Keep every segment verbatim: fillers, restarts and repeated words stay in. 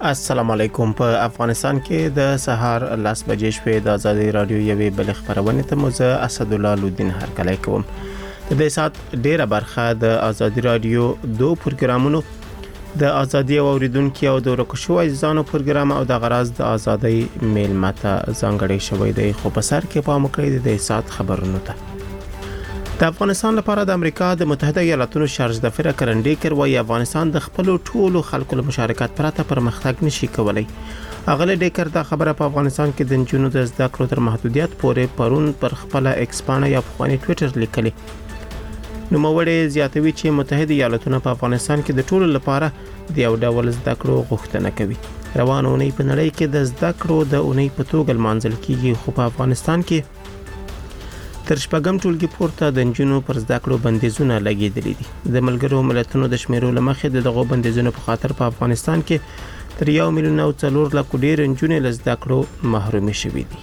السلام علیکم. په افغانستان کې د سهار لاس بجې شوې د ازادي رادیو یوې بل خبرونه ته موزه اسد الله لودین هرکلی کوم. د دې سات ډیره برخه د ازادي رادیو دو پروګرامونو د ازادي اوریدونکو او د ورکشو عزیزانو پروګرام او د غراز د ازادي میل ماته ځانګړی شوی دی. خو په سر کې پام کړئ د سات خبرونو ته. د افغانستان لپاره د امریکا د متحده ایالاتونو شارج دفتر کرنډیکر وايي افغانستان د خپل ټولو خلکو له مشارکت پرته پرمختګ نشي کولای. اغله ډیکر دا خبره په افغانستان کې د جنونو د زده کړو تر محدودیت پورې پرون پر خپل ایکسپانه یا په ټوئیټر لیکلي. نو موړې زیاتوي چې متحده ایالاتونه په افغانستان کې د ټولو لپاره د یو ډول زده کړو غوښتنه کوي. روانه اونۍ په نړۍ کې د زده کړو د اونۍ په توګه لمانځل کیږي، خو په افغانستان کې تر شپږم ټولګي پورته د جنونو پر زده کړو بندیزونه لګیدلي دي. د ملګرو ملتونو د شمیرو لمخې د دغو بندیزونو په خاطر په افغانستان کې تر یو میلیون او څلور لک ډیر جنونې له زده کړو محروم شوي دي.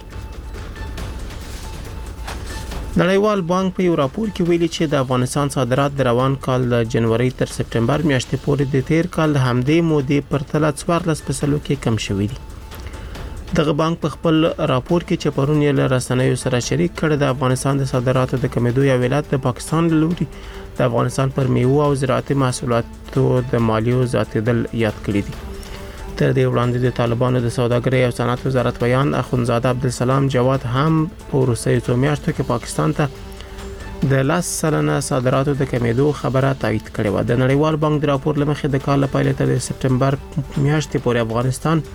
نړیوال بانک په یو راپور کې ویلي چې د افغانستان صادرات د روان کال د جنوري تر سپټمبر میاشتې پورې د تیر کال د همدې مودې په پرتله څوارلس فیصدو کې کم شوي دي. دغه بانک په خپل راپور کې چې پرون یې له رسنیو سره شریک کړ د افغانستان د صادراتو د کمیدو یا ولایت د پاکستان لوري د افغانستان پر میوه او زراعتي محصولاتو د مالیو زیاتېدل یاد کړی دي. تر دې وړاندې د طالبانو د سوداګرۍ او صنعت وزارت بیان اخوندزاده عبدالسلام جواد هم په وروستیو څو میاشتو کې پاکستان ته د لاس سلنه صادراتو د کمیدو خبره تایید کړې و. د نړیوال بانک د راپور لمخې د کال په پیل تر سپټمبر میاشتې پورې افغانستان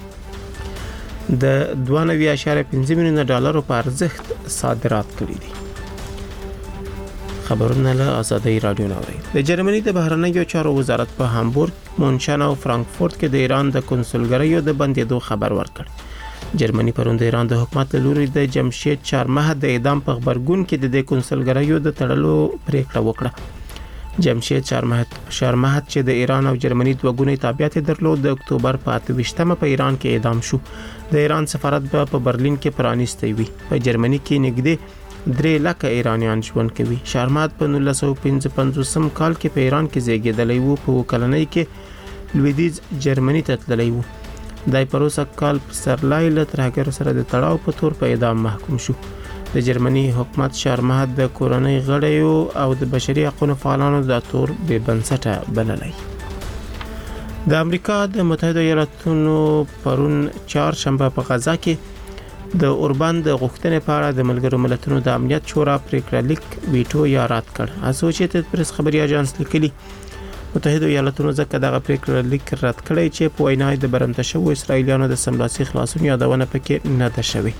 د دوه نوي اعشاریه پنځه میلیونه ډالرو په ارزښت صادرات کړي دي. خبرونه له ازادي رادیو نوري. د جرمني د بهرنیو چارو وزارت په هامبورګ، مونشن او فرانکفورت کې د ایران د کنسولګریو د بندیدو خبر ورکړ. جرمني پرون د ایران د حکومت له لوري د جمشید چارمحد د اعدام په خبرګون کې د دې کنسولګریو د تړلو پریکړه وکړه. جمشید چارمحد شارمحد چې د ایران او جرمني دوه ګونی تابعیت درلود د اکتوبر په اته ویشتمه په ایران کې اعدام شو. د ایران سفارت په برلین کې پرانیستی وي. په جرمني کې نږدې درې لکه ایرانیان ژوند کوي. شارمحد په نولس سوه پنځه پنځوس کال کې په ایران کې زیږیدلی وو. په کلنۍ کې لویدیز جرمني ته تللی وو. دای پروسه کال سرلای له ترهګر سره د تړاو په تور په اعدام محکوم شو. د جرمني حکومت شارمحد د کورنۍ غړیو او د بشري حقوقو فعالانو د تور بې بنسټه بللی. د امریکا د متحده ایالاتونو پرون چهارشنبه په غزا کې د اوربان د غوښتنې په اړه د ملګرو ملتونو د امنیت شورا پریکړه لیک ویټو یا رد کړ. اسوسییټډ پریس خبري اژانس لیکلي متحده ایالاتونو ځکه دغه پریکړه لیک رد کړی چې په وینا د برمته شوو اسرایلیانو د سملاسي خلاصون یادونه پکې نه ده شوې.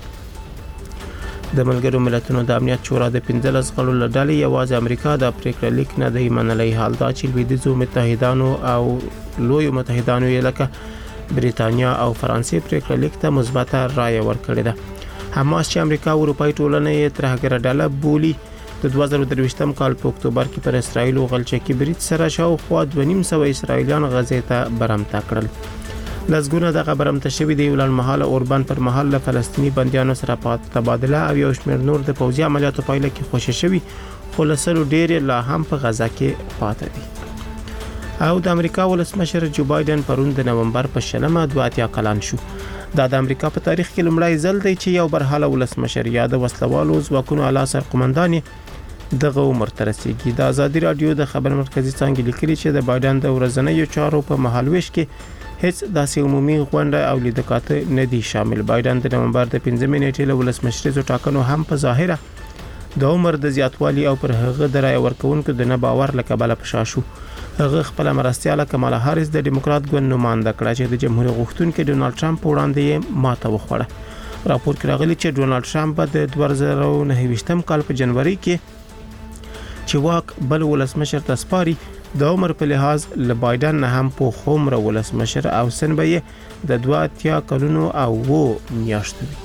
د ملګرو ملتونو د امنیت شورا د پنځلس غړو له ډلې یوازې امریکا د پریکړه لیک نه دی منلی. حال دا چې لویدیځو متحدانو او لویو متحدانو یې لکه بریتانیا او فرانسې پریکړه لیک ته مثبته رایه ورکړې ده. حماس چې امریکا او اروپایي ټولنه یې ترهګره ډله بولي د دوه زره درویشتم کال په اکتوبر کې پر اسرایل او غلچکي برید سره شاوخوا دوه نیم سوه اسرایلیان غزې ته برمته کړل. لزګونه د برمته شوي د یولان محل اوربان پر محل له فلسطینی بندیانو سره په تبادله او یو شمېر نور د پوځي عملیاتو پایله کې خوشی شوي، خو لسلو ډېر لا هم په غزا کې پاتې دي. او د امریکا ولسمشر جو بایدن پرون د نومبر په شلمه دوه اتیا کلن شو. دا د امریکا په تاریخ کې لومړی ځل دی چې یو برحاله ولسمشر یا د وسلوالو ځواکونو اعلی سرقومندان دغه عمر ته رسیږي. د ازادي رادیو د خبر مرکزی څانګې لیکلي چې د بایدن د ورځنیو چارو په مهالويش کې هیڅ داسې عمومي غونډه او لیدکاته نه دي شامل. بایدن د نومبر د پنځمې نیټې له ولسمشریزو ټاکنو هم په ظاهره د عمر د زیاتوالي او پر هغه د رای ورکونکو د نه باور له کبله پشا شو. هغه خپل مرستیاله کمالا هاریس د ډیموکرات ګوند نماینده کړه چې د جمهوریت غوښتونکو ډونالد ټرمپ وړاندې یې ماته وخوړه. راپور کې راغلی چې ډونالد ټرمپ د دوه زره نهه ویشتم کال په جنوري کې چې واک بل ولسمشر ته سپاري د عمر په لحاظ له بایدن نه هم په خومره ولسمشر او سن به یې د دوه اتیا کلونو او وو میاشتو وي.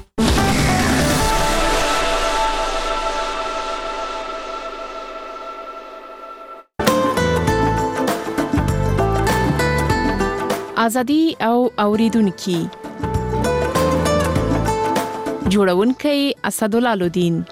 ازادي او اوریدونکو جوړونکي اسد الله لودین.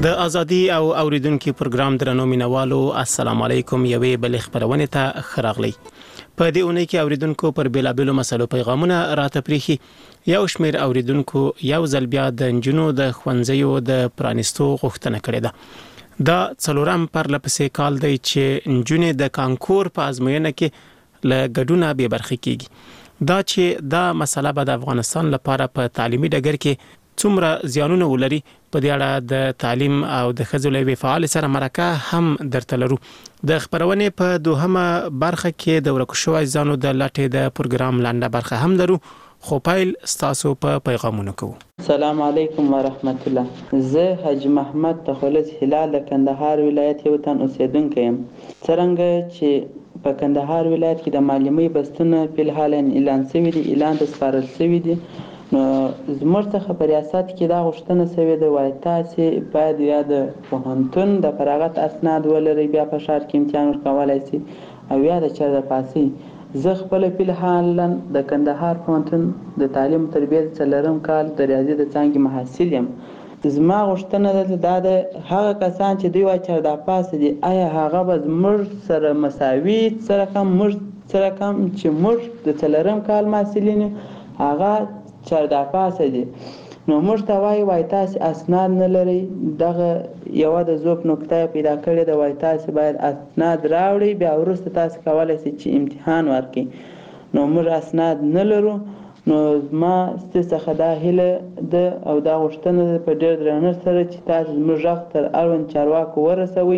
د ازادي او اوریدونکو پروګرام درنو مینوالو السلام علیکم یوې بل خبرونه ته خراغلی په دې اونۍ کې اوریدونکو پر بیلابلو مسلو پیغامونه راته پریخي یو شمیر اوریدونکو یو ځل بیا د انجنونو د خوندزیو د پرانستو غوښتنه کړې ده دا څلورم پر لپسې کال دی چې انجنونو د کانکور په ازموینه کې له ګډونه به برخه کیږي دا چې دا مسله به د افغانستان لپاره په تعلیمي ډګر کې څومره زیانونه ولري په دې اړه د تعلیم او د خځو فعال سره مرکه هم درته لرو د خبرونه په دوهمه برخه کې د ورکو شوی ځانو د لاټې د پروګرام لاندې برخه هم درو خو پایل ستاسو په پیغامونو کوو. السلام علیکم ورحمت الله. زه حاج محمد تخلص هلال د کندهار ولایت یو تن اوسیدونکی یم. څرنګه چې په کندهار ولایت کې د معلمي بستونه په حال اعلان شوی دی اعلان د سپارل شوی دی نو زموږ څخه په ریاست کې دا غوښتنه شوې ده وایي تاسې باید یا د پوهنتون د فراغت اسناد ولرئ بیا په ښار کې امتحان ورکولی شي او یا د چېرته پاسئ. زه خپله فلحالا د کندهار پوهنتون د تعلیم تربیت څلورم کال د ریاضي د څانګې محصل یم. زما غوښتنه ده دا د هغه کسان چې دوی وایي چېرته پاسه دي آیا هغه به زموږ سره مساوي سره کم موږ سره کم چې موږ د څلورم کال محصلین هغه چردا پاسه دي نو موږ ته وایي وایي تاسې اسناد نه لرئ دغه یوه د ذوب نکته پیدا کړې ده وایي تاسې باید اسناد راوړئ بیا وروسته تاسې کولی شئ چې امتحان ورکړئ نو موږ اسناد نه لرو نو زما ستاسو څخه دا هیله ده او دا غوښتنه ده په ډېر درنښت سره چې تاسې زموږ غږ تر اړوند چارواکو ورسوئ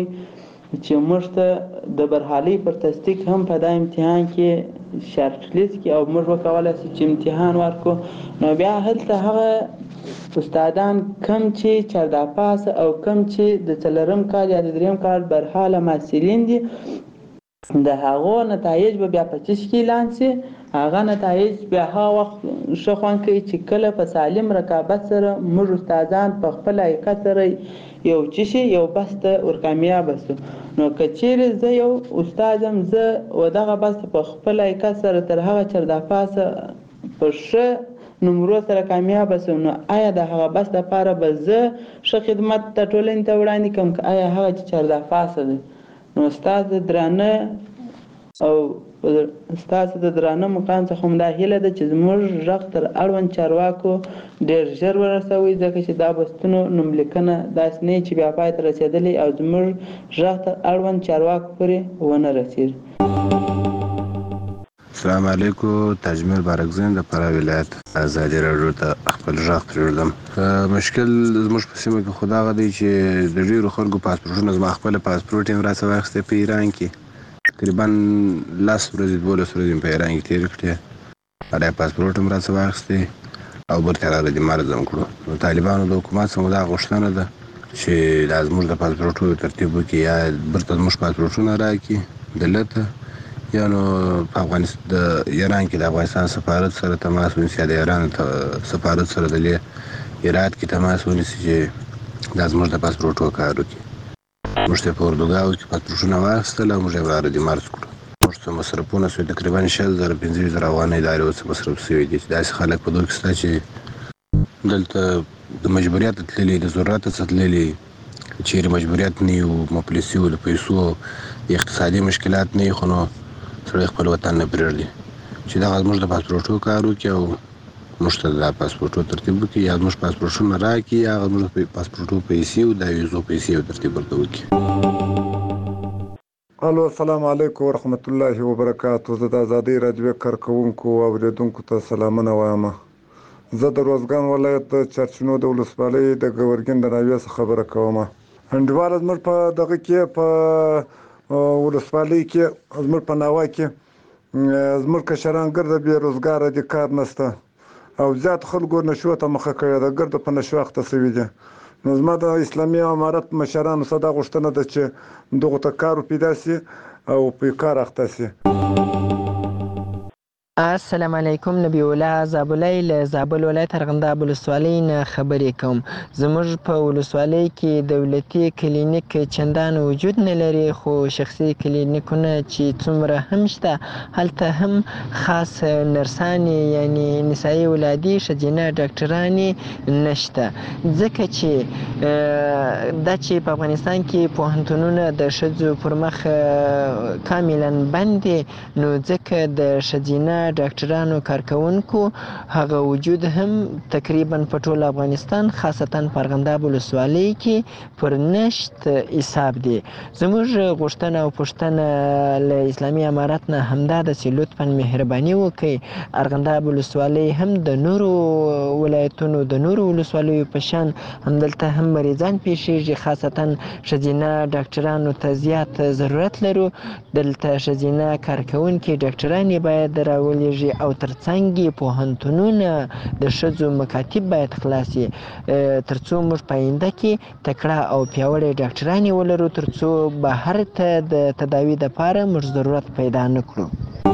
چې موږ ته د برحالۍ پر تصدیق هم په دا امتحان کې شرط لیست کې او موږ وکولی شو چې امتحان ورکړو نو بیا هلته هغه استادان کم چې چردا پاس او کم چې د څلورم کال یا د دریم کال برحاله محصلین دي د هغو نتایج به بیا په چش کې اعلان شي هغه نتایج بیا هغه وخت ښه خوند کوي چې کله په سالم رقابت سره موږ استادان په خپل حقیقت سره یو چشي یو بس ته ورکامیاب شو نو که چیرې زه یو استاد یم زه و دغه بس په خپل حقیقت سره تر هغه چردا پاسه په ښه نمرو سره کامیاب شم نو آیا د هغه بس لپاره به زه ښه خدمت د ټولنې ته وړاندې کوم که آیا هغه چې چردا پاسه دی نو استاد درانه او ستاسو د درانه مقام څخه هم دا هیله ده چې زموږ غږ تر اړوند چارواکو ډېر ژر ورسوئ ځکه چې دا بستونو نوملیکنه داسې نه چې بیا پای ته رسېدلی او زموږ غږ تر اړوند چارواکو پورې ونه رسېږي. السلام علیکم. تاجمیر بارکزین د فراه ولایت ازادي راډیو ته خپل غږ پرېږدم. مشکل زموږ په سیمه کې خو دا هغه دی چې د ډېرو خلکو پاسپورټونه زما خپل پاسپورټ یې راڅخه واخیستی په ایران کې تقریبا لس ورځې دولس ورځې په ایران کې تېرې کړې هغه پاسپورټ هم راڅخه واخیستی او بیرته راغلی دې مرض هم کړو نو طالبانو د حکومت څخه دا غوښتنه ده چې دا زموږ د پاسپورټونو ترتیب وکړي یا بیرته زموږ پاسپورټونه راکړي دلته یا نو په افغانستان د ایران کې د افغانستان سفارت سره تماس ونیسي یا د ایران سفارت سره د هرات کې تماس ونیسي چې دا زموږ د پاسپورټو کار وکړي. موږ ته په اردوګاو کې پاسپورټونه واخیستل او موږ یې واره دې مرض کړو موږ ته مصرفونه شوي تقریبا شل زره پنځه زره افغانۍ دا اوس مصرف شوي دي چې داسې خلک په دوی کې شته چې دلته د مجبوریت تللي د ضرورت څخه تللي چیرې مجبوریت نه وي مفلس وي د پیسو اقتصادي مشکلات نه وي خو نو سړی خپل وطن نه پرېږدي چې دغه زموږ د پاسپورټو کار وکړي او موږ ته د پاسپورټو ترتیب وکړي یا زموږ پاسپورټونه راکړي یا هغه زموږ د پاسپورټو پیسې او د ویزو پیسې ترتیب ورته وکړي. الو السلام علیکم ورحمت الله وبرکاتو. زه د ازادي راډیو کارکوونکو او اوریدونکو ته سلامونه وایم. زه د روزګان ولایت د چرچنو د ولسوالۍ د ګورګین د ناوې څخه خبره کوم. انډیواله زموږ په دغه کې په ولسوالۍ کې زموږ په ناوه کې زموږ کشران ګرده بې روزګاره دي کار نشته او زیات خلکو نشو ته مخه کړې ده ګرده په نشو اخته شوي دي نو زما د اسلامي امارت مشرانو څخه دا غوښتنه ده چې دغو ته کار پیدا شي او په کار اخته شي. السلام علیکم، نبی الله زابلی له زابل ولایت ارغنداب ولسوالۍ نه خبرې کوم. زموږ په ولسوالۍ کې دولتي کلینیک چندان وجود نه لري، خو شخصي کلینیکونه چې څومره هم شته هلته هم خاص نرسانې یعنی نسایي ولادي ښځینه ډاکټرانې نشته، ځکه چې دا چې په افغانستان کې پوهنتونونه د ښځو پر مخ کاملا بند دي، نو ځکه د ښځینه ډاکټرانو کارکوونکو هغه وجود هم تقریبا په ټول افغانستان خاصتا په ارغنداب ولسوالۍ کې پر نشت حساب دی. زموږ غوښتنه او پوښتنه له اسلامي امارت نه همدا ده چې لطفا مهرباني وکړئ ارغنداب ولسوالۍ هم د نورو ولایتونو د نورو ولسوالیو په شان همدلته هم مریضان پیښیږي، خاصتا ښځینه ډاکټرانو ته زیات ضرورت لرو. دلته ښځینه کارکوونکي ډاکټرانې باید راولېږي او ترڅنګ یې پوهنتونونه د ښځو مکاتب باید خلاص شي، ترڅو موږ په آینده کې تکړه او پیاوړې ډاکټرانې ولرو، ترڅو بهر ته د تداوي دپاره موږ ضرورت پیدا نه کړو.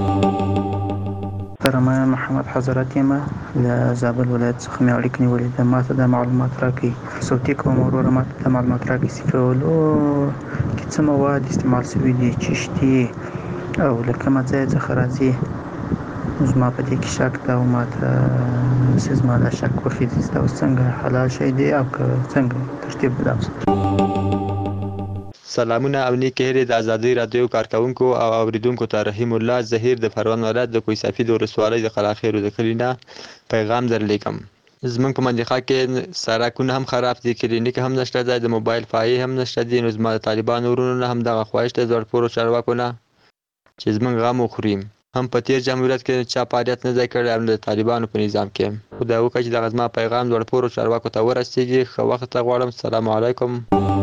محترمه محمد حضرت یم له زابل ولایت څخه مې اړیکه نیولې ده، ما ته دا معلومات راکړئ. صوتي کوم وروره ما ته دا معلومات راکړئ چې په ولو کې څه مواد استعمال شوي دي، چشتي او له کومه ځایه څخه راځي. زما په دې کې شک ده او ما ته چې زما دا شک وخېږي چې دا اوس څنګه حلال شی دی او که څنګه ترتیب به دا. سلامونه او نیکې هیلې د ازادۍ راډیو کارکوونکو او اوریدونکو ته رحیم الله ظهیر د پروان ولایت د کوه سفید ولسوالۍ د قلاخیرو د کلي نه پیغام درلیکم. زمونږ په منطقه کې سړکونه هم خراب دي، کلینیک هم نشته دی، د موبایل فایې هم نشته دي. نو زما د طالبانو ورونو نه هم دغه خواهش دی زړپورو چارواکو نه چې زمونږ غم وخوري. هم په تیر جمهوریت کې چا فعالیت نه دی کړی او د طالبانو په نظام کې. خدای وکړي چې دغه زما پیغام زړپورو چارواکو ته ورسیږي. ښه وخت غواړم. السلام علیکم.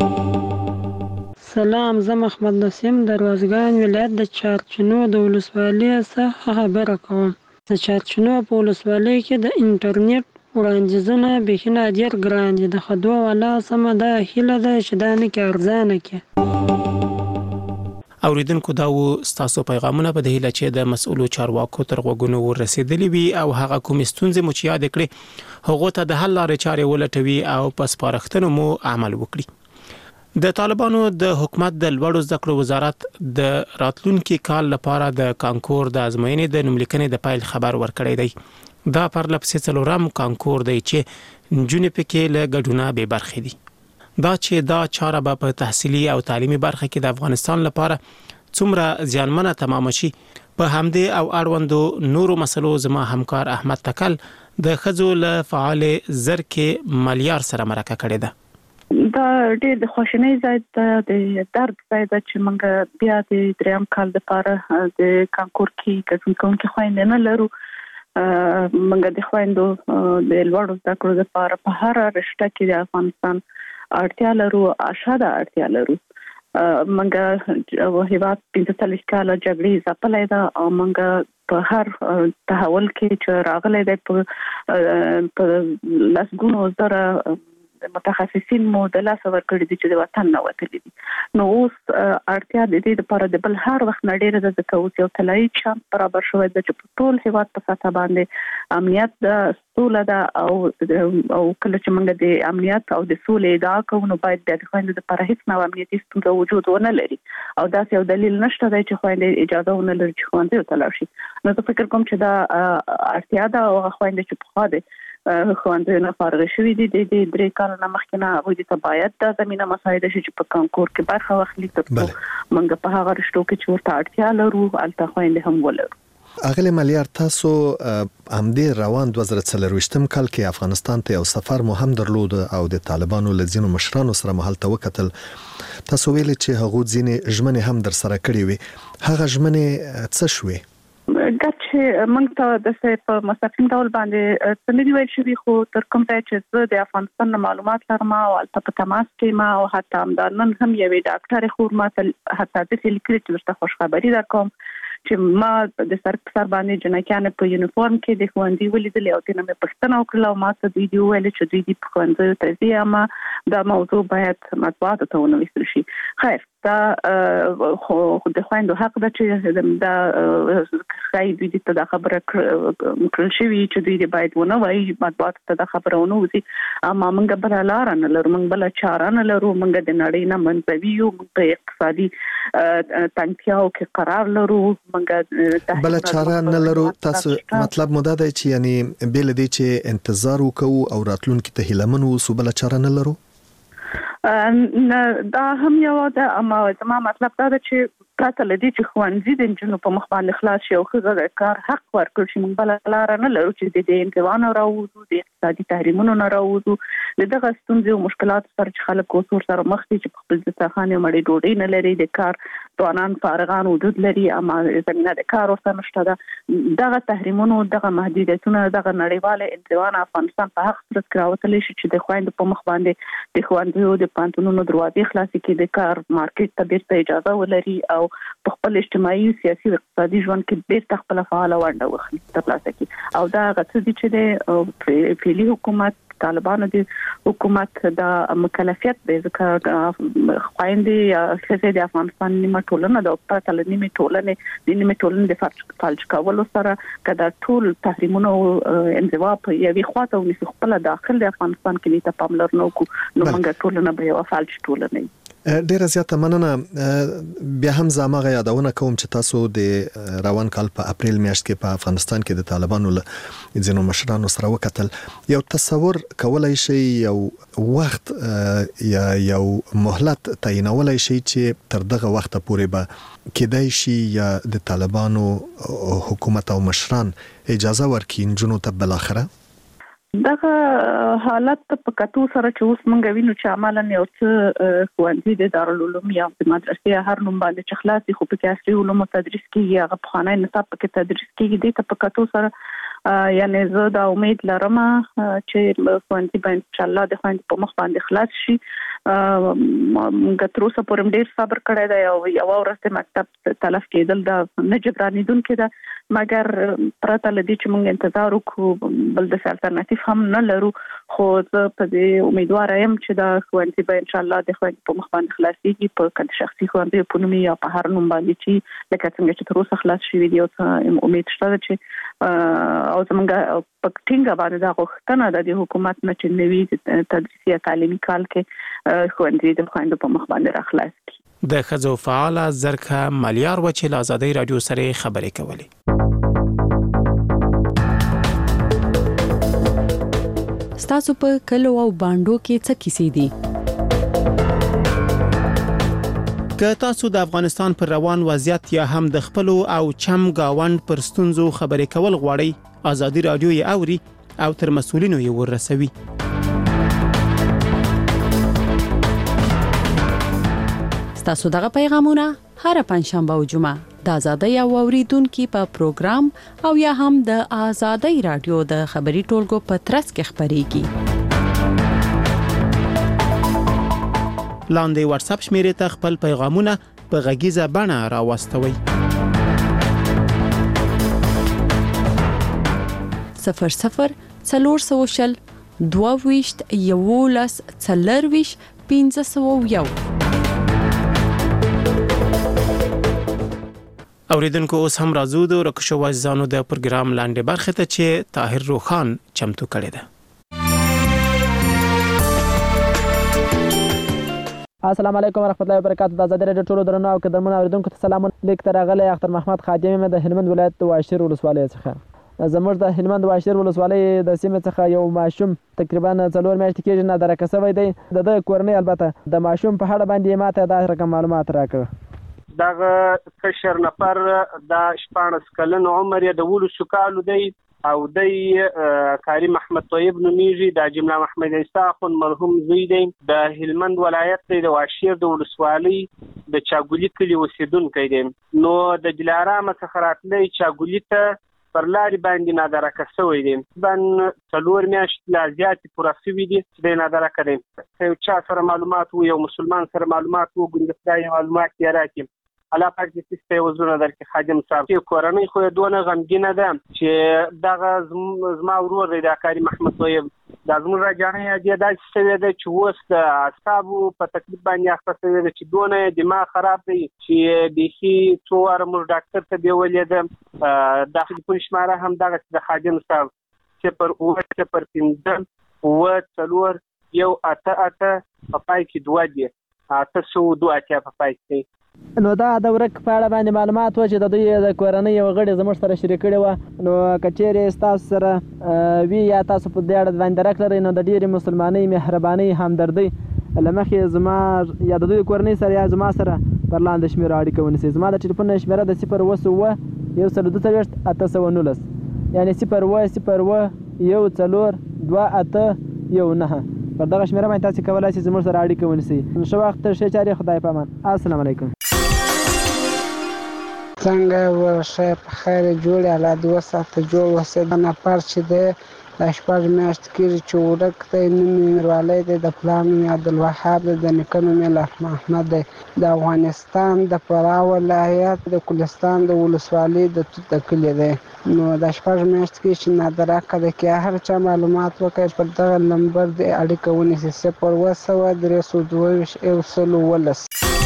سلام، زه محمد نسیم د روزګان ولایت د چارچنو د ولسوالۍ څخه خبره کوم. د چارچنو په ولسوالۍ کې د انټرنیټ وړاندیزونه بیخي ډېر ګران دي. د خدو والا سمه دا هیله ده چې دا نه کې ارزانه کې. اوریدونکو دا و ستاسو پیغامونه په دې هیله چې د مسؤلو چارواکو تر غوږونو ورسېدلي وي او هغه کوم ستونزې مو چې یاد کړې هغه ته د حل لارې چارې ولټوي او په سپارښتنو مو عمل وکړي. د طالبانو د حکومت د لوړو زده کړو وزارت د راتلونکي کال لپاره د کانکور د ازموینې د نوملیکنې د پیل خبر ورکړی دی. دا پر لپسې څلورم کانکور دی چې نجونې پکې له ګډونه بې برخې دي. دا چې دا چاره به په تحصیلي او تعلیمي برخه کې د افغانستان لپاره څومره زیانمنه تمام شي، په همدې او اړوندو نورو مسلو زما همکار احمد تکل د ښځو له فعال زرکې ملیار سره مرکه کړې ده. دا ډېر د خوشنۍ ځای ده، د درد ځای ده چې موږ بیا د دریم کال لپاره د کانکور کې ګډون کوونکي خویندې نه لرو. موږ د خویندو د لوړو زده کړو لپاره په هره رشته کې د افغانستان اړتیا لرو، اشاده اړتیا لرو. موږ هیواد پنځه څلوېښت کاله جګړې ځپلی ده او موږ په هر تحول کې چې راغلی دی په لسګونو زره متخصصین مو د لاسه ورکړي دي چې د وطن نه وتلي دي. نو اوس اړتیا د دې لپاره د بل هر وخت نه ډېره ده، ځکه اوس یو طلایي چانس برابر شوی ده چې په ټول هیواد په سطحه باندې امنیت ده، سوله ده او او کله چې موږ د امنیت او د سولې ادعا کوو نو باید بیا د خویندو لپاره هیڅ نوع امنیتي ستونزه وجود ونه لري او داسې یو دلیل نشته دی چې خویندې اجازه ونه لري چې ښوونځیو ته لاړ شي. نو زه فکر کوم چې دا اړتیا ده او هغه خویندې چې پخوا دی ښوونځیو نه فارغ شوي دي د دې درې کاله نه مخکې نه هغوی ته باید دا زمینه مساعده شي چې په کانکور کې برخه واخلي، ترڅو موږ په هغه رشتو کې چې ورته اړتیا لرو هلته خویندې هم ولرو. اغلی ملیار، تاسو همدې روان دوه زره څلرویشتم کال کې افغانستان ته یو سفر مو هم درلود او د طالبانو له ځینو مشرانو سره مو هلته وکتل. تاسو ویلي چې هغوی ځینې ژمنې هم در سره کړې وي. هغه ژمنې څه شوې؟ ګر چې موږ ته د په مستقیم ډول باندې څه نه دي ویل شوي، خو تر کوم ځای چې زه د افغانستان نه معلومات لرم او هلته په تماس کې یم او حتی همدا نن هم یوې ډاکټرې خور ما ته حتی داسې لیکلي چې درته خوشخبري درکوم چې ما د سر په سر باندې جنکیانې په یونیفورم کې د ښوونځي ولیدلې او ترې نه مې پوښتنه وکړله او ما ته دوی دي وویلې چې دوی دي په ښوونځیو ته ځي، اما دا موضوع باید مطبوعاتو ته ونه ویستل شي. خیر دا خو د خويندو حق ده چې دا خای دوی ته دا خبره کړل شوی چې دوی د باید ونه وایي مطبوعات ته دا خبره ونه وځي اما موږ بل لار نه لرو موږ بل چاره نه لرو موږ د نړۍ نه منځوي یو موږ په اقتصادي تنګیاو کې قرار لرو موږ بل چاره نه لرو تاسو مطلب مو دا دی چې یعنی بل دې چې انتظار وکړو او راتلونکي ته هیلمن وو بل چاره نه لرو دا هم یو ده اما زما مطلب دا ده چې پراته لدی چې خوانځي د جنو په مخ باندې خلاص شي او خزه کار حق ورکړ شي موږ بل لار نه لرو چې د انتوان راوځو د اقتصادي تحریمونو نه راوځو دغه ستونزې او مشکلات سره چې خلک کوسور سره مخ دي چې په خپل ځخانه مړې ډوډۍ نه لري د کار توانان فارغان وجود لري اما زمينه د کار ورته نشته ده دغه تحریمونو دغه محدودیتونه دغه نړیواله انتوان افغانستان په حق سره کراوتل شي چې د خويند په مخ باندې د خوندو د پانتونونو دروازې خلاصې کې د کار مارکیټ ته بیرته اجازه ولري او په خپل اجتماعي سیاسي او اقتصادي ژوند کې بیرته خپل فعال ونډه واخلي ترلاسه کړي او دا غوښتل دي چې د فعلي حکومت طالبانو د حکومت د مکلفیت د ذکر خويندې خزه د افغانستان نیمه ټولنه د پرته لنیمه ټولنه د نیمه ټولنه د فالج کولو سره کدا ټول تحریمونو انزوا په یوې خواته ونیسي خپل داخل د افغانستان کې ته پاملرنه وکړو نو موږ ټولنه به یو فالج ټولنه ډیره زیاته مننه بیا هم زماغه یادونه کوم چې تاسو د روان کال په اپریل میاشت کې په افغانستان کې د طالبانو له ځینو مشرانو سره وکتل یو تصور کولای شي یو وخت یا یو مهلت تعینولای شي چې تر دغه وخت پورې به کېدای شي یا د طالبانو حکومت او مشران اجازه ورکړي جنو ته بل اخره دغه حالت په کتو سره چې اوس مونږ وینو چې عملاً یو څه خوندې د دارالعلوم یا د مدرسې هر نوم باندې چې خلاصي خو په عصري علومو تدریس کیږي هغه په خانه نصاب کې تدریس کیږي د په کتو سره یعنی زه دا امید لرم چې خوندې به ان شاء الله د خوندې په مخ باندې خلاص شي موږ تر اوسه پورې ډیر صبر کړی دی او یو ورځ د مکتب تلف کېدل دا نه جبرانیدونکې ده مګر پرته لدی چې موږ انتظار وکړو بل د الټرناتیو هم نه لرو خو زه په دې امیدوار یم چې دا خوندې به ان شاء الله د خوندې په مخ باندې خلاصيږي په کله شخصي خوندې په نوم یا په هر نوم باندې چې لکه څنګه چې تر اوسه خلاص شوی دی او امید شته چې او زمونږ په ټینګه باندې دا غوښتنه د حکومت نه چې نوي تدریسي تعلیمي کال کې خوندې د خوندې په مخ باندې راخلاص کړي د خزو فعال زرکه مالیار و چې آزادۍ رادیو سره خبرې کولې تاسو په کلو او باندو کې څه کیسې دي که تاسو د افغانستان پر روان وضعیت یا هم د خپل او چم گاوند پر ستونزو خبرې کول غواړئ آزادۍ رادیو یې اوري او تر مسؤلینو یې ورسوي تاسو دغه پیغامونه هر پنځشنبه او جمعه د آزادۍ او اوریدونکو په پروګرام او یا هم د آزادۍ رادیو د خبري ټولګو په ترڅ کې خبريږي لاندې واتس اپ شمیرې ته خپل پیغامونه په غږیزه بڼه راوستوي صفر صفر څلور سوشل دوه ویشت یولس څلرویش پنځه سوه یو اوریدونکو اوس هم راځو د رکشو وزانو د پروګرام لاندې برخه ته چې طاهر روخان چمتو کړی ده السلام علیکم ورحمت الله وبرکاتہ د آزادۍ رادیو ټولو درنو او قدرمنو اوریدونکو ته سلام لیک تر غلې اختر محمد خادم مې د هلمند ولایت واشیر ولسوالۍ څخه زموږ د هلمند واشیر ولسوالۍ د سیمې څخه یو ماشوم تقریبا څلور میاشتې کېږي نه درکه شوی دی د کورنۍ البته د ماشوم په اړه باندې ماته دا رقم معلومات راکړه دغه کشر نفر د شپاړس کلن عمر یې د ولسو کالو دی او دی کاری محمد طیب نومیږي د جمله محمد استاخون مرحوم زوی دی د هلمند ولایت د واشیر د ولسوالۍ د چاګولی کلی اوسیدونکی دی نو د دلارام څخه راتلی چاګولی ته پر لارې باندې نادرکه شوی دی بن څلور میاشتې لا زیاتې پوره شوي دي چې دی نادرکه دی یو چا سره معلومات و یو مسلمان سره معلومات و ګوندې خدای معلومات یې راکړي الله پاک دې ستاسو وزونه درکې خادم صاحب چې کورنۍ خو دونه غمګینه ده چې دغه زما ورور دی د کاری محمد طیب دا زموږ راجانه یادې داسې شوې ده چې اوس د اعصابو په تکلیف باندې اخته شوې ده چې دونه دماغ خراب دی چې بیخي څو واره موږ ډاکټر ته بیولې ده. دا ټلیفون شماره هم دغسې د خادم صاحب صفر اووه صفر پنځه اووه څلور یو اته اته په پای کې دوه دي اته سوه دوه اتیا په پای کې. نو دا د ورک په اړه باندې معلومات و چې د دوی د کورنۍ یو غړي زموږ سره شریک کړي وه، نو که چیرې ستاسو سره وي یا تاسو په دې اړه باندې درک لرئ نو د ډېرې مسلمانۍ، مهربانۍ، همدردۍ له مخې زما یا د دوی کورنۍ سره یا زما سره پر لاندې شمېرو اړیکه ونیسئ. زما د ټلیفون شمېره د صفر اووه سوه یو سل دوه څلوېښت اته سوه نولس، یعنې صفر اووه صفر اووه یو څلور دوه اته یو نهه. پر دغه شمېره باندې تاسې کولی شئ زموږ سره اړیکه ونیسئ. ښه وخت، ښې چارې، خدای په امان. السلام علیکم. څنګه ورشه په خیر جوړ الله دې وساته جوړ وسه. دا نفر چې دی دا شپږ میاشتې کېږي چې ورک دی، نوم یې میروالی دی، د پلار نوم یې عبدالوهاب دی، د نیکه نوم یې لاف محمد دی. د افغانستان د فراه ولایت د کلستان د ولسوالۍ د توت د کلي دی. نو دا شپږ میاشتې کېږي چې نادراکه دی. که هر چا معلومات وکړي پر دغه نمبر دې اړیکه ونیسي صفر اووه سوه درې سوه دوه ویشت یو سل اوولس.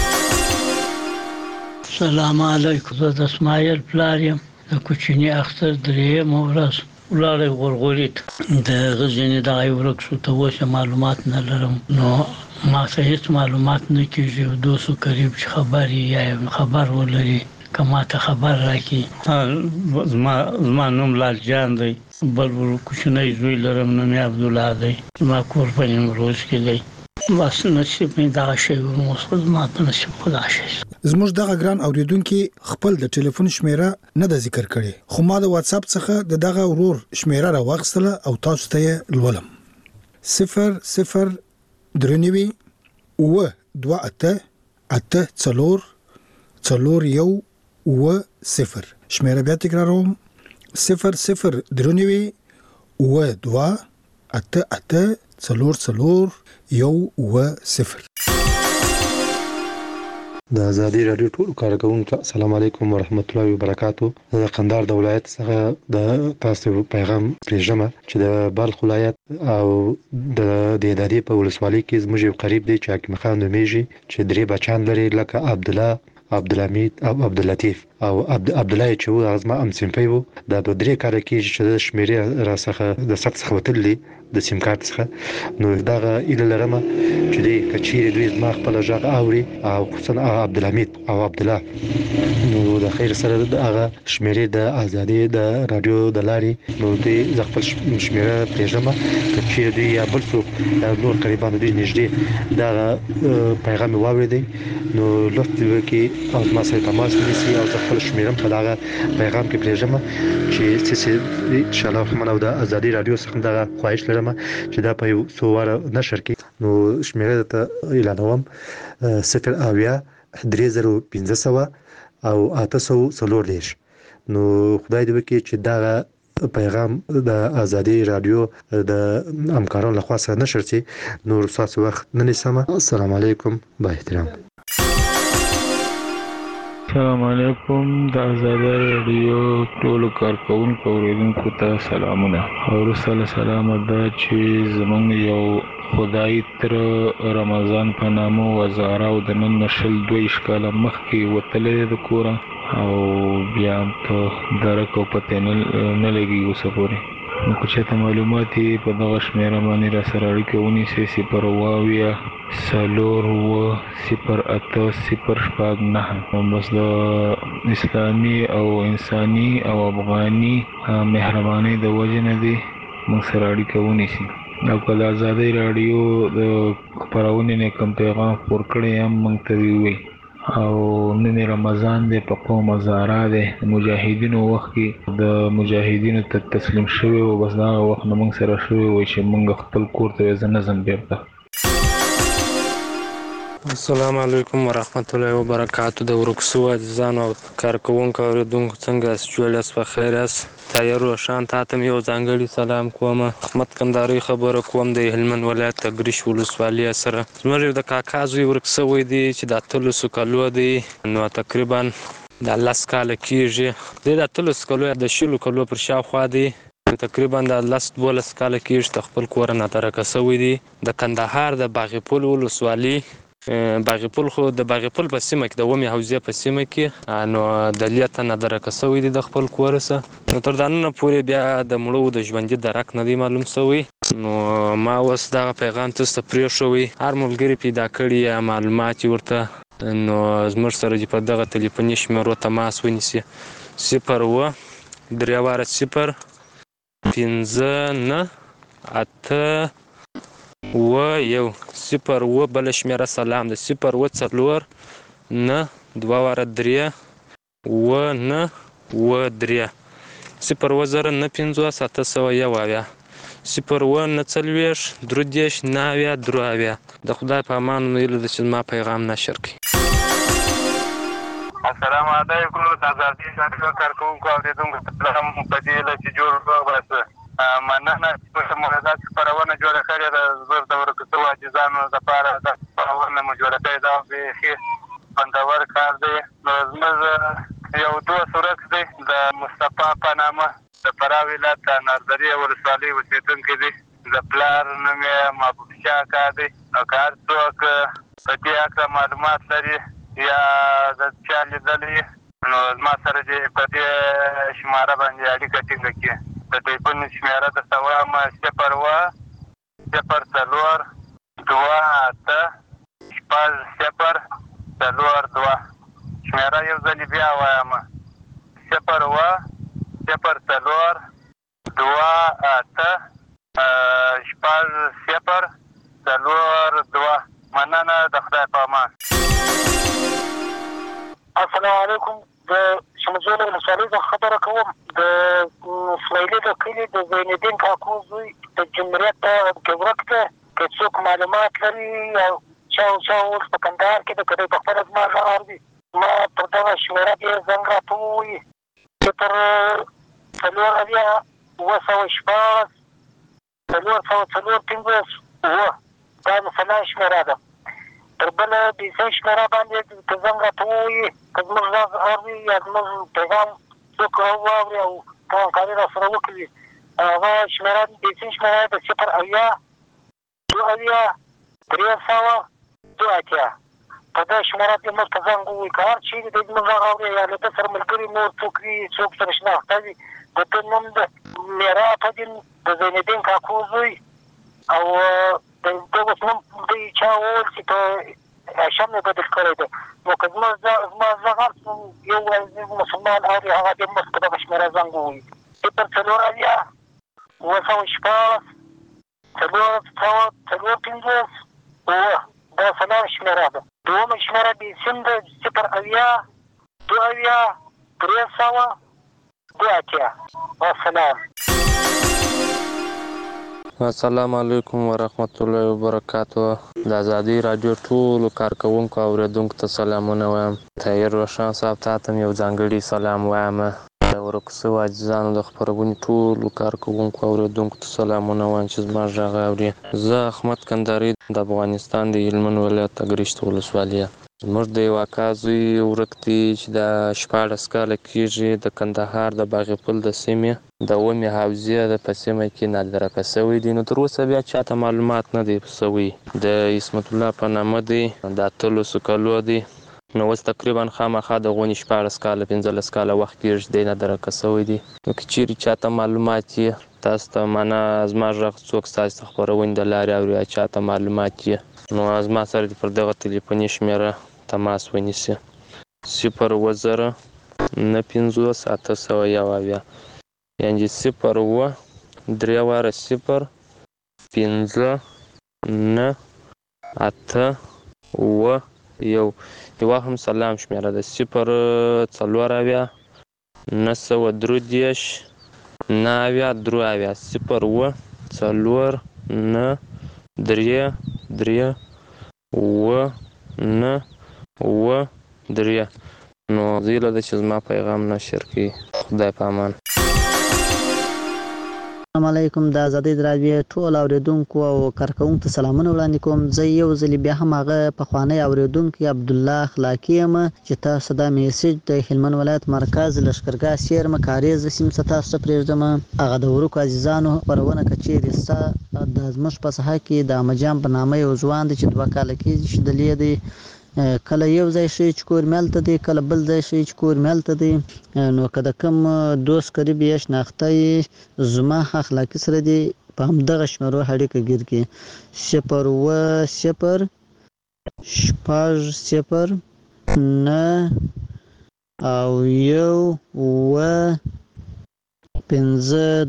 سلام علیکم. زه د اسماعیل پلار یم. د کوچني اختر درېیمه ورځ ولاړی غورغوري ته د هغه ځینې دغه ورک شو، ته اوس معلومات نه لرم، نو ما ته هېڅ معلومات نه کېږي. یو دوست قریب چې خبر یې یا خبر ولري که ما ته خبر راکړي. زما زما نوم لال جان دی، بل کوچنی زوی لرم نوم یې عبدالله دی، زما کور په نیمروز کې دی. بس نصیب مې دغه شی و، زما په نصیب خدا شی. زموږ دغه ګران اوریدونکي خپل د ټلیفون شمیره نه د ذکر کړي، خو ما د واتس اپ څخه د دغه ورور شمیره راوغستله او تاسو ته یې لولم. صفر صفر درنوي اووه دوه اته اته څلور څلور یو اووه صفر. شمیره بیا تکراروم، صفر صفر درنوي اووه دوه اته اته څلور څلور یو اووه صفر. د آزادي رادیو ټول کارکونکو السلام علیکم ورحمت الله وبرکاتو. د قندهار د ولایت څخه د تاسو پیغام پرېږم چې د بلخ ولایت او د دهدادي په ولسوالۍ کې زموږ یو قریب دی چې حکیم خان نومیږي چې درې بچان لري لکه عبدالله، عبدالحمید او عبداللطیف او عبدالله چې و هغه زما همصنفی و. دا دوه درې کاله کېږي چې د شمېرې را څخه د ثبت څخه وتلي د سیم کارت څخه. نو دغه ایله لرم چې دوی که چیرې دوی زما خپله غږ اوري او خصوصا عبدالحمید او عبدالله، نو د خیر سره د هغه شمېرې د آزادي د رادیو د لارې نو دوی زه خپل شمېره پرېږدم. که چیرې دوی یا بل څوک یا نور قریبان دوی نږدې دغه پیغام یې واورېدی نو لطف وکړي او زما سره تماس ونیسي او زه خپل شمېره په دغه پیغام کې پرېږدم چې څه انشاءالله الرحمن او د آزادي رادیو څخه دغه خواهش لرم چې دا په یو څو واره نشر کړي. نو شمېره ته اعلانوم صفر اویا درې زره پنځه سوه او اته سوه څلور دېرش. نو خدای دې وکړي چې دغه پیغام د آزادي رادیو د همکارانو لخوا سره نشر شي. نور ستاسو وخت نه نیسم. السلام علیکم، با احترام. السلام علیکم. د آزادي رادیو ټولو کارکونکو اوریدونکو ته سلامونه. وروسته سلام ده چې زمونږ یو خدای تر رمضان په نامه وزاره او د نن شل دویشت کاله مخکې وتلی د کوره او بیا په درک او پته نه لګي اوسه پورې. نو که چېرته معلومات یې په دغه شمېره باندې را سره اړیکه ونیسئ صفر اووه اویا څلور اووه صفر اته صفر شپږ نهه. بس د اسلامي او انساني او افغاني مهربانۍ د وجې نه دې موږ سره اړیکه ونیسي. او که د آزادۍ راډیو د خپرونې نه کوم پیغام خپور کړی هم موږ ته ووایي. او نن رمضان دی، په قوم هزاره دی، د مجاهدینو وخت کې د مجاهدینو ته تسلیم شوی و. بس دغه وخت نه موږ سره شوی و چې موږ خپل کور ته زه نه ځم بیرته. السلام علیکم ورحمت الله وبرکاتو. د ورک شوو عزیزانو او کارکوونکو اوریدونکو څنګه یاست؟ جوړ یاست؟ په خیر یاست؟ طاهر روښان تا ته یو ځانګړی سلام کوم. احمد کندهاري خبره کوم د هلمند ولایت د ګریش ولسوالۍ سره. زموږ د کاکا زوی ورک شوی دی چې د اتلسو کالو دی، نو تقریبا د لس کاله کېږي. دی د اتلسو کالو د شلو کالو پر شاوخوا دی. تقریبا د لس دولس کاله کېږي چې د خپل کوره ناترکه شوی دی. د کندهار د باغ پل ولسوالي باغ پل خو د باغ پل په سیمه کې د اومې حوزې په سیمه کې نو د لیته ناترکه شوی دی د خپل کوره څخه. نو تر دا نن پورې بیا د مړو د ژوندي درک نه دی معلوم شوی. نو ما اوس دغه پیغام تاسو ته پرېښوی، هر ملګري پیدا کړي یا معلومات ورته نو زموږ سره دې په دغه تلیفوني شمیرو تماس ونیسي: صفر اووه درې واره صفر پنځه نه اته اووه یو. صفر اووه بله شمیره سلام ده: صفر اووه څلور نه دوه واره درې اووه نه اووه درې. صفر اووه زره نه پنځوس اته سوه یو اویا. صفر اووه نه څلوېښت درې دېرش نه اویا درې اویا. د خدای په امان هیله ده چې زما پیغام نشر کړي. السلام علیکم د ازادي راډیو کارکوونکو اورېدونکو سلام په دې هیله چې جوړ وباسه. مننه چې موږ داسې خپرونه جوړه کړې ده. زموږ د ورکو شوو عاجزانو لپاره دا خپرونه مو جوړه کړې ده او بیخي خوندور کار دی. نو زموږ یو دوست ورک دی د مصطفی په نامه د فراه ولایت د ناردرې ولسوالۍ اوسېدونکی دی. د پلار نوم یې محبوب شاه اکا دی. نو که هر څوک په دې هکله معلومات لري یا د چا لیدلی نو زما سره دې په دې شماره باندې اړیکه ټینګه کړي. د ټلیفون شمېره درته وایم: صفر اووه صفر څلور دوه اته شپږ صفر څلور دوه. شمېره یو ځلې بیا وایم: صفر اووه صفر څلور دوه اته شپږ صفر څلور دوه. مننه، د خدای په امان. السلام علیکم. د شمزول ولسوالۍ څخه خبره کوم. د اسماعیلي د کلي د زینالدین کاکو زوی د جمهوریت کې ورک دی. که څوک معلومات لري او چا او چا اوس په کندهار کې د که دی په خپله زما غږ اوري ما پر دغه شمېره دې زنګ راته ووایي: صفر څلور اویا اووه سوه شپاړس څلور سوه څلور پنځوس اووه. دا د سلام شمېره ده. تر بله بیسۍ شمېره باندې که زنګ راته ووایي که زموږ غږ اوري یا زموږ پیغام څوک واوري او که همکاري را سره وکړي، هغه شمېره بیسۍ شمېره د صفر اویا دوه اویا درې سوه دوه اتیا. په دې شمېره کې موږ ته زنګ ووایي. که هر چېرې دی زموږ غږ اوري یا له ده سره ملګري نور څوک وي، څوک سره شناخته وي، د ده نوم د میرا فدین د زینالدین کاکو زوی او د ده اوس نوم دوی چا وویل چې په هاشم یې بدل کړی دی. نو که زما زما غږ هر څوک یو عزیز مسلمان اوري هغه دې موږ په دغه شمېره زنګ ووایي: صفر څلور اویا اووه سوه شپاړس څلور سوه څلور پنځوس اووه. دا سلام شمېره ده. دویمه شمېره بیسیم ده: صفر اویا دوه اویا درې سوه دوه اتیا. والسلام. السلام علیکم ورحمت الله وبرکاتو. د ازادي راډیو ټولو کارکوونکو او اورېدونکو ته سلامونه وایم. طاهر روښان صاحب ته هم یو ځانګړي سلام وایم. د ورکو شوو عاجزانو د خپرونې ټولو کارکوونکو او اورېدونکو ته سلامونه وایم چې زما غږ اوري. زه احمد کندهاري د افغانستان د هلمند ولایت اګرشت ولسوالي. زموږ د یو اکا زوی ورک دی چې د شپاړس کاله کېږي د کندهار د باغ پل د سیمې د اومې حوزې د په سیمه کې نادرکه شوی دی. نو تر اوسه بیا چاته معلومات نه دی شوی. د عصمت الله په نامه دی، د اتلسو کالو دی. نو اوس تقریبا خامخا د غونې شپاړس کاله پنځلس کاله وخت کېږي دی نادرکه شوی دی. نو که چیرې چاته معلومات یې تاسو ته معنا زما غږ څوک ستاسو ته خپرونې د لارې اوري یا چاته معلومات یې نو زما سره دې پر دغه تلیفوني شمېره تماس ونیسي: صفر اووه زره نه پنځوس اته سوه یو اویا. یعنې صفر اووه درې واره صفر پنځه نه اته اووه یو. یوه هم سلام شمېره ده: صفر څلور اویا نه سوه درې دېرش نه اویا درې اویا. صفر اووه څلور نه درې درې اووه نه اووه درې. نو زه هیله ده چې زما پیغام نشر کړي. خدای په امان. السلام علیکم د ازادۍ راډیو ټول اوریدونکو او کارکونکو ته سلامونه وړاندې کوم. زه یو ځل بیا هم هغه پخوانی اوریدونکی عبدالله اخلاقی یم چې تاسو دا میسج د هلمند ولایت مرکز لښکرګاه سیرمه کاریز سیمې څخه تاسو ته پرېږدم. هغه د ورکو عزیزانو خپرونه که چیرې ستا د زموږ په ساحه کې د احمدجان په نامه یو ځوان دی چې دوه کاله کېږي چې دلې دی، کله یو ځای شي چې کور مې هلته دی، کله بل ځای شي چې کور مې هلته دی. نو که د کوم دوست قریب یا شناخته یې زما اخلاقي سره دی په همدغه شمېرو اړیکه ګیر کړي صفر اووه صفر شپږ صفر نه او یو اووه پنځه